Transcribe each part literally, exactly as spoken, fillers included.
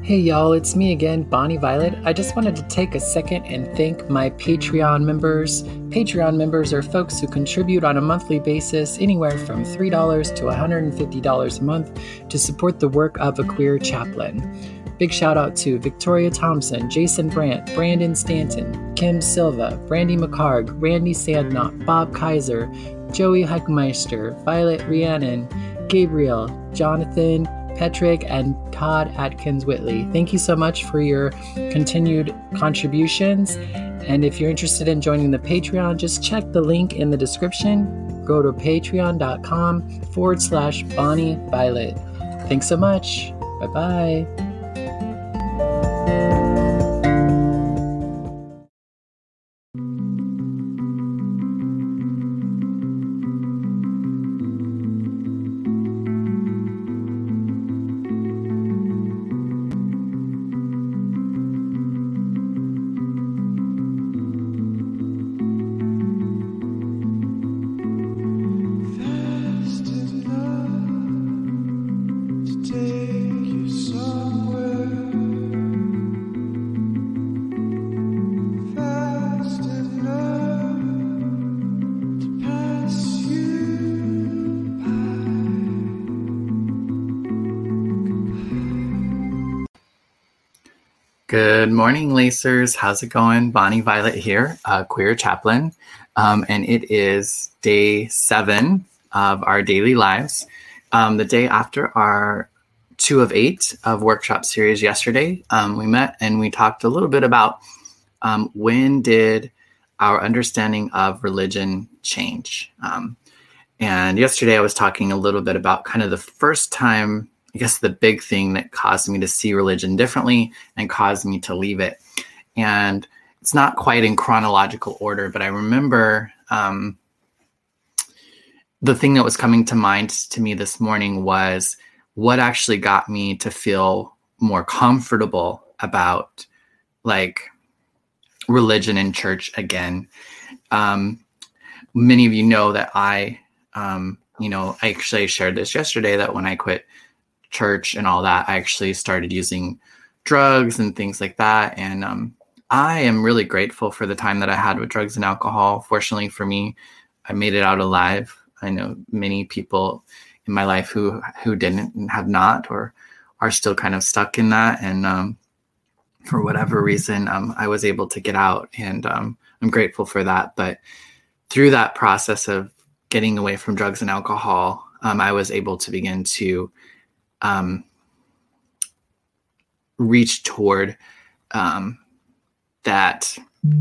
Hey y'all, it's me again, Bonnie Violet. I just wanted to take a second and thank my Patreon members. Patreon members are folks who contribute on a monthly basis anywhere from three dollars to one hundred fifty dollars a month to support the work of a queer chaplain. Big shout out to Victoria Thompson, Jason Brandt, Brandon Stanton, Kim Silva, Brandy McCarg, Randy Sandknott, Bob Kaiser, Joey Heckmeister, Violet Rhiannon, Gabriel, Jonathan, Petrick, and Todd Atkins Whitley. Thank you so much for your continued contributions. And if you're interested in joining the Patreon, just check the link in the description. Go to patreon.com forward slash Bonnie Violet. Thanks so much. Bye-bye. Good morning, Lacers. How's it going? Bonnie Violet here, a queer chaplain, um, and it is day seven of our daily lives. Um, the day after our two of eight of workshop series yesterday, um, we met and we talked a little bit about um, when did our understanding of religion change. Um, and yesterday I was talking a little bit about kind of the first time, I guess the big thing that caused me to see religion differently and caused me to leave it. And it's not quite in chronological order, but I remember um, the thing that was coming to mind to me this morning was what actually got me to feel more comfortable about like religion and church again. Um, many of you know that I, um, you know, I actually shared this yesterday that when I quit church and all that, I actually started using drugs and things like that. And um, I am really grateful for the time that I had with drugs and alcohol. Fortunately for me, I made it out alive. I know many people in my life who who didn't and have not, or are still kind of stuck in that. And um, for whatever reason, um, I was able to get out, and um, I'm grateful for that. But through that process of getting away from drugs and alcohol, um, I was able to begin to Um, reach toward um, that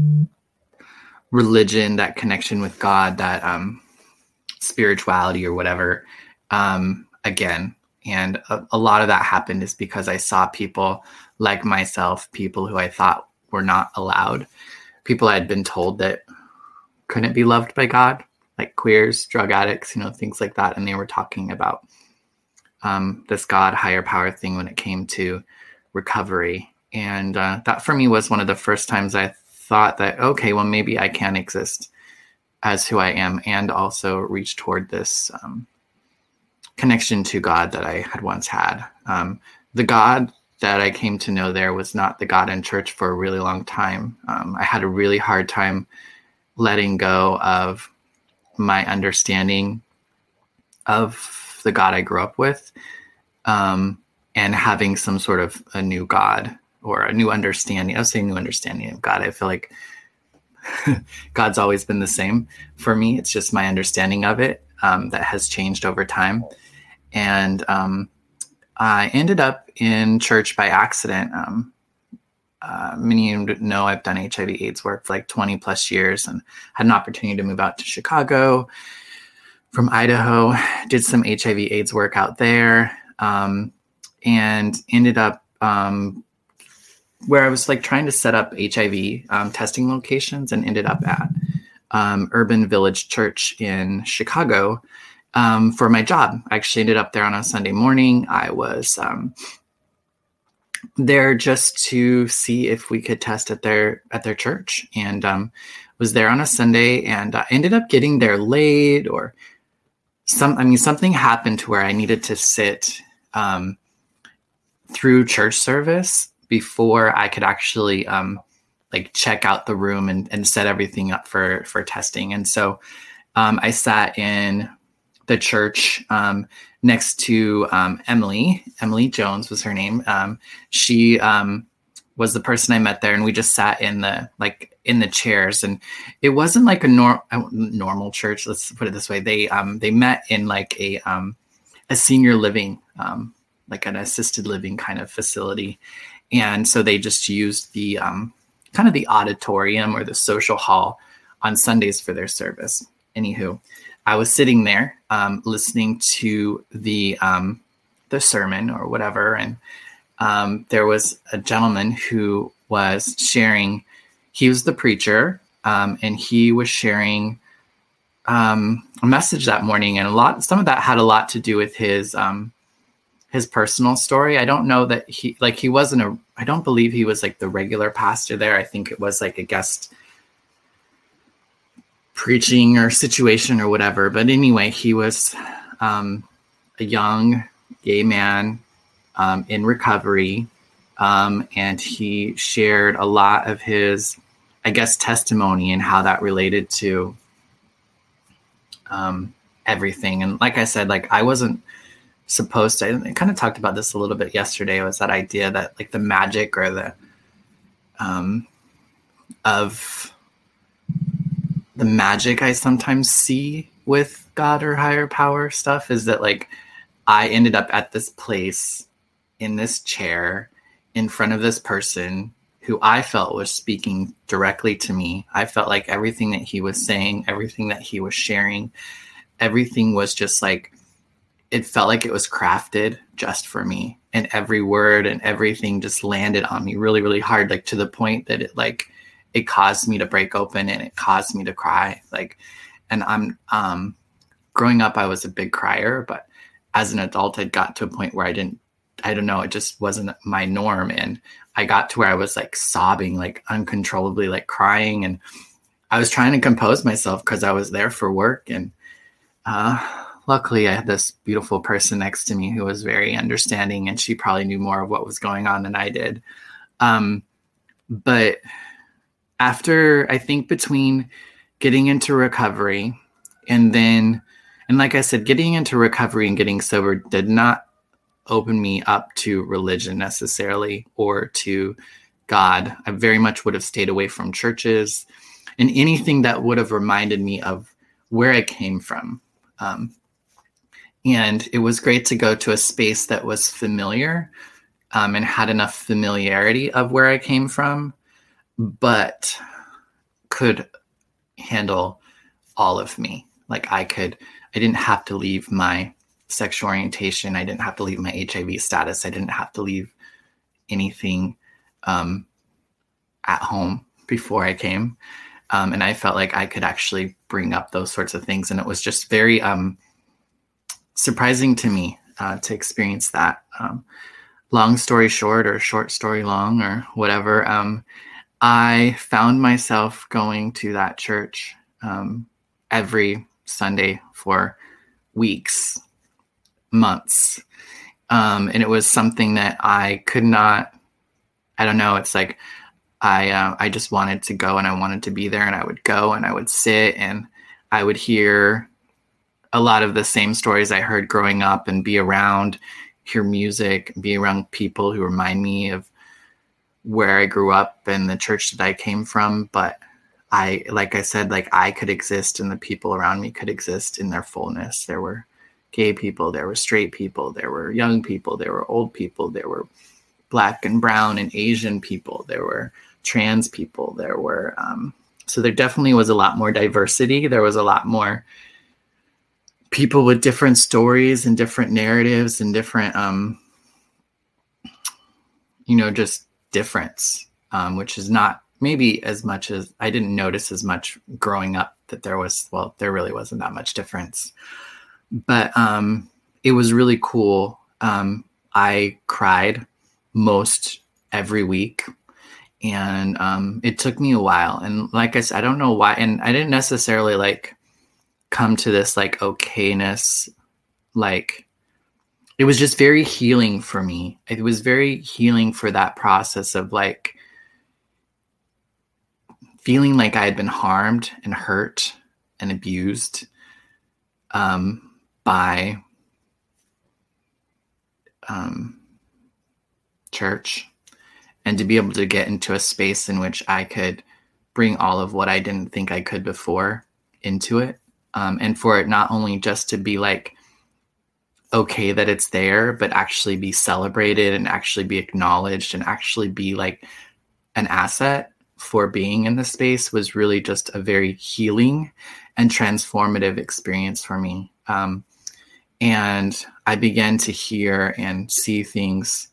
religion, that connection with God, that um, spirituality or whatever, um, again. And a, a lot of that happened is because I saw people like myself, people who I thought were not allowed, people I had been told that couldn't be loved by God, like queers, drug addicts, you know, things like that. And they were talking about Um, this God higher power thing when it came to recovery. And uh, that for me was one of the first times I thought that, okay, well, maybe I can exist as who I am and also reach toward this um, connection to God that I had once had. Um, the God that I came to know there was not the God in church for a really long time. Um, I had a really hard time letting go of my understanding of the God I grew up with, um, and having some sort of a new God or a new understanding. I was saying new understanding of God. I feel like God's always been the same for me. It's just my understanding of it um, that has changed over time. And um, I ended up in church by accident. Um, uh, many of you know I've done H I V AIDS work for like twenty plus years and had an opportunity to move out to Chicago from Idaho, did some H I V AIDS work out there, um, and ended up um, where I was like trying to set up H I V um, testing locations, and ended up at um, Urban Village Church in Chicago um, for my job. I actually ended up there on a Sunday morning. I was um, there just to see if we could test at their at their church, and um, was there on a Sunday, and I ended up getting there late or Some, I mean, something happened to where I needed to sit um, through church service before I could actually um, like check out the room and, and set everything up for, for testing. And so um, I sat in the church um, next to um, Emily. Emily Jones was her name. Um, she um, was the person I met there, and we just sat in the like in the chairs. And it wasn't like a nor- normal church. Let's put it this way: they um, they met in like a um, a senior living, um, like an assisted living kind of facility, and so they just used the um, kind of the auditorium or the social hall on Sundays for their service. Anywho, I was sitting there um, listening to the um, the sermon or whatever, and um, there was a gentleman who was sharing. He was the preacher, um, and he was sharing um, a message that morning, and a lot. Some of that had a lot to do with his um, his personal story. I don't know that he like he wasn't a. I don't believe he was like the regular pastor there. I think it was like a guest preaching or situation or whatever. But anyway, he was um, a young gay man um, in recovery. Um, and he shared a lot of his, I guess, testimony and how that related to um, everything. And like I said, like I wasn't supposed to, I kind of talked about this a little bit yesterday, was that idea that like the magic or the, um, of, the magic I sometimes see with God or higher power stuff is that like I ended up at this place in this chair in front of this person who I felt was speaking directly to me. I felt like everything that he was saying, everything that he was sharing, everything was just like, it felt like it was crafted just for me. And every word and everything just landed on me really, really hard, like to the point that it like, it caused me to break open and it caused me to cry. Like, and I'm, um, growing up, I was a big crier, but as an adult, I'd got to a point where I didn't, I don't know, it just wasn't my norm. And I got to where I was like sobbing, like uncontrollably, like crying. And I was trying to compose myself because I was there for work. And, uh, luckily I had this beautiful person next to me who was very understanding, and she probably knew more of what was going on than I did. Um, but after, I think between getting into recovery and then, and like I said, getting into recovery and getting sober did not open me up to religion necessarily or to God. I very much would have stayed away from churches and anything that would have reminded me of where I came from. Um, and it was great to go to a space that was familiar um, and had enough familiarity of where I came from, but could handle all of me. Like I could, I didn't have to leave my sexual orientation. I didn't have to leave my H I V status. I didn't have to leave anything um, at home before I came. Um, and I felt like I could actually bring up those sorts of things. And it was just very um, surprising to me uh, to experience that. Um, long story short, or short story long, or whatever, um, I found myself going to that church um, every Sunday for weeks, months. Um, and it was something that I could not, I don't know, it's like I uh, I just wanted to go and I wanted to be there, and I would go and I would sit and I would hear a lot of the same stories I heard growing up and be around, hear music, be around people who remind me of where I grew up and the church that I came from. But I, like I said, like I could exist and the people around me could exist in their fullness. There were gay people, there were straight people, there were young people, there were old people, there were Black and brown and Asian people, there were trans people, there were, um, so there definitely was a lot more diversity. There was a lot more people with different stories and different narratives and different, um, you know, just difference, um, which is not maybe as much as I didn't notice as much growing up that there was, well, there really wasn't that much difference, but um, it was really cool. Um, I cried most every week, and um, it took me a while. And like I said, I don't know why. And I didn't necessarily like come to this like okayness, like it was just very healing for me. It was very healing for that process of like feeling like I had been harmed and hurt and abused um, by um, church, and to be able to get into a space in which I could bring all of what I didn't think I could before into it. Um, and for it not only just to be like, okay that it's there, but actually be celebrated and actually be acknowledged and actually be like an asset for being in the space was really just a very healing and transformative experience for me. Um, and I began to hear and see things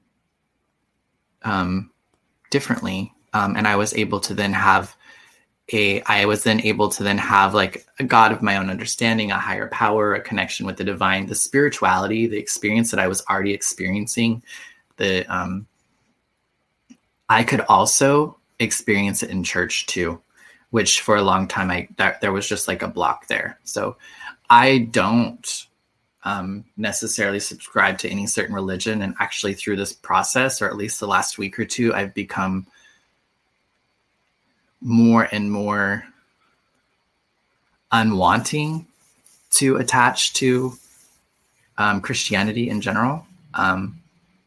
um, differently. Um, and I was able to then have a, I was then able to then have like a God of my own understanding, a higher power, a connection with the divine, the spirituality, the experience that I was already experiencing. The, um, I could also experience it in church too, which for a long time, I, that, there was just like a block there. So I don't um, necessarily subscribe to any certain religion. And actually through this process, or at least the last week or two, I've become more and more unwanting to attach to um, Christianity in general. Um,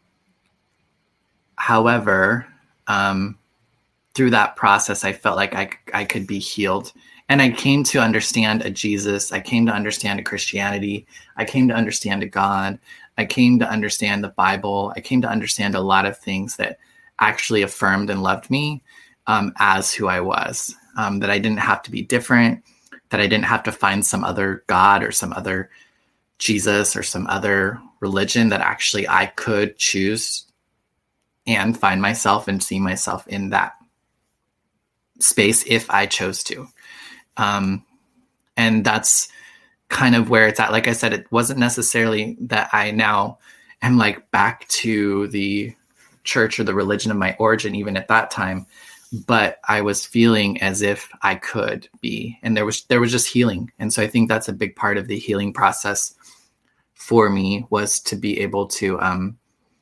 however, um, through that process, I felt like I, I could be healed. And I came to understand a Jesus. I came to understand a Christianity. I came to understand a God. I came to understand the Bible. I came to understand a lot of things that actually affirmed and loved me Um, as who I was, um, that I didn't have to be different, that I didn't have to find some other God or some other Jesus or some other religion, that actually I could choose and find myself and see myself in that space if I chose to. Um, and that's kind of where it's at. Like I said, it wasn't necessarily that I now am like back to the church or the religion of my origin, even at that time. But I was feeling as if I could be, and there was, there was just healing. And so I think that's a big part of the healing process for me, was to be able to, um,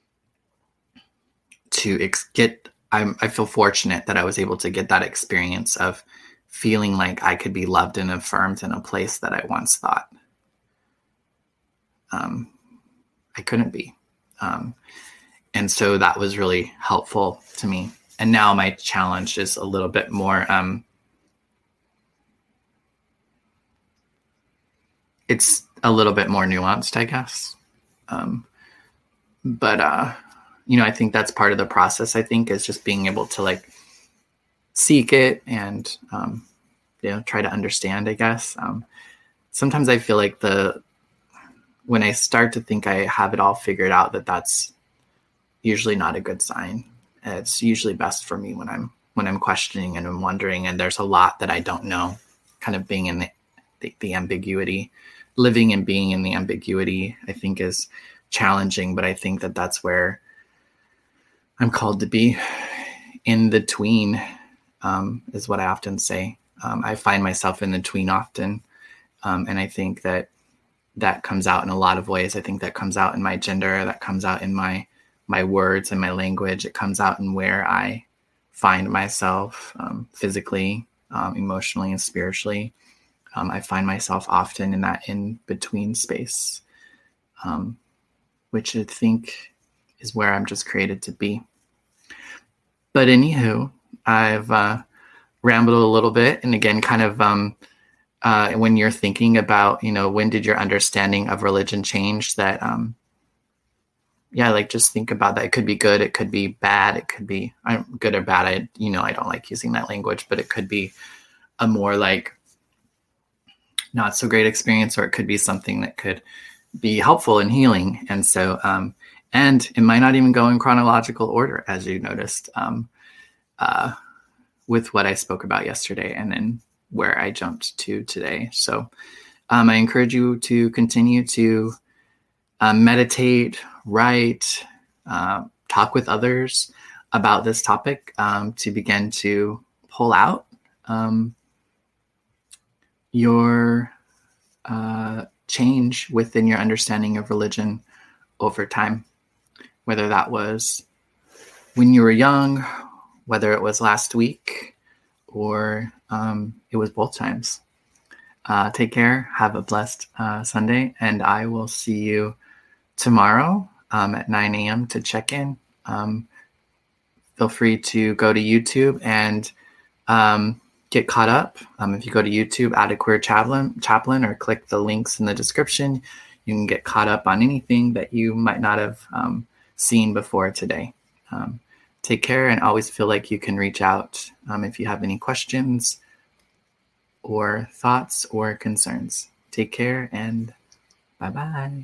to ex- get, I'm, I feel fortunate that I was able to get that experience of feeling like I could be loved and affirmed in a place that I once thought um, I couldn't be. Um, and so that was really helpful to me. And now my challenge is a little bit more, um, it's a little bit more nuanced, I guess. Um, but, uh, you know, I think that's part of the process, I think, is just being able to like seek it and, um, you know, try to understand, I guess. Um, sometimes I feel like the, when I start to think I have it all figured out, that that's usually not a good sign. It's usually best for me when I'm when I'm questioning and I'm wondering, and there's a lot that I don't know, kind of being in the, the, the ambiguity, living and being in the ambiguity, I think is challenging, but I think that that's where I'm called to be, in the tween, um, is what I often say. Um, I find myself in the tween often, um, and I think that that comes out in a lot of ways. I think that comes out in my gender, that comes out in my my words and my language. It comes out in where I find myself um, physically, um, emotionally, and spiritually. Um, I find myself often in that in-between space, um, which I think is where I'm just created to be. But anywho, I've uh, rambled a little bit. And again, kind of um, uh, when you're thinking about, you know, when did your understanding of religion change, that um, yeah, like just think about that. It could be good. It could be bad. It could be I'm good or bad. I, you know, I don't like using that language, but it could be a more like not so great experience, or it could be something that could be helpful and healing. And so, um, and it might not even go in chronological order, as you noticed, um, uh, with what I spoke about yesterday and then where I jumped to today. So, um, I encourage you to continue to uh, meditate, write, uh, talk with others about this topic, um, to begin to pull out um, your uh, change within your understanding of religion, over time, whether that was when you were young, whether it was last week, or um, it was both times. Uh, take care. Have a blessed uh, Sunday, and I will see you tomorrow um, at nine a.m. to check in. Um, feel free to go to YouTube and um, get caught up. Um, if you go to YouTube, add a queer chaplain, chaplain, or click the links in the description, you can get caught up on anything that you might not have um, seen before today. Um, take care, and always feel like you can reach out um, if you have any questions or thoughts or concerns. Take care, and bye-bye.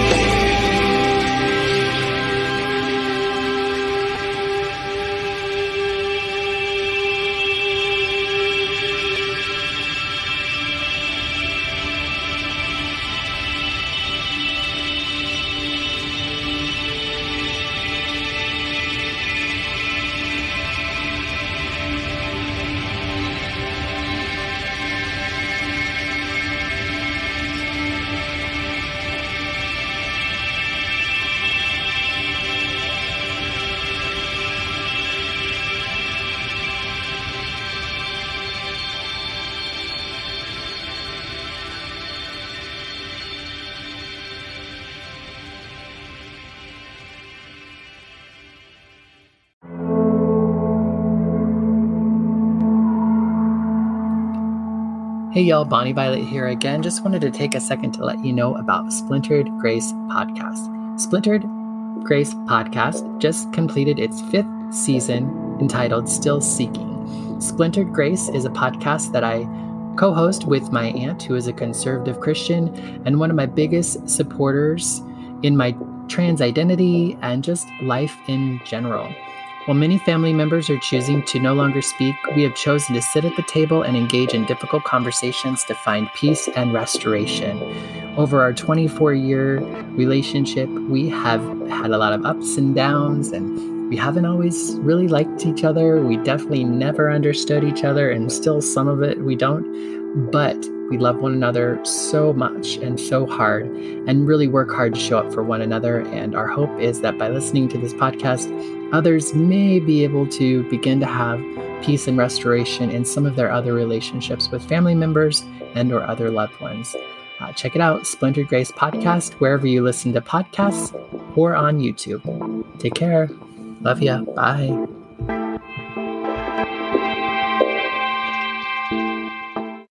Hey y'all, Bonnie Violet here again. Just wanted to take a second to let you know about Splintered Grace Podcast. Splintered Grace Podcast just completed its fifth season entitled Still Seeking. Splintered Grace is a podcast that I co-host with my aunt, who is a conservative Christian and one of my biggest supporters in my trans identity and just life in general. While many family members are choosing to no longer speak, we have chosen to sit at the table and engage in difficult conversations to find peace and restoration. Over our twenty-four-year relationship, we have had a lot of ups and downs, and we haven't always really liked each other. We definitely never understood each other, and still some of it we don't. But we love one another so much and so hard, and really work hard to show up for one another. And our hope is that by listening to this podcast, others may be able to begin to have peace and restoration in some of their other relationships with family members and or other loved ones. Uh, check it out, Splintered Grace Podcast, wherever you listen to podcasts or on YouTube. Take care. Love ya. Bye.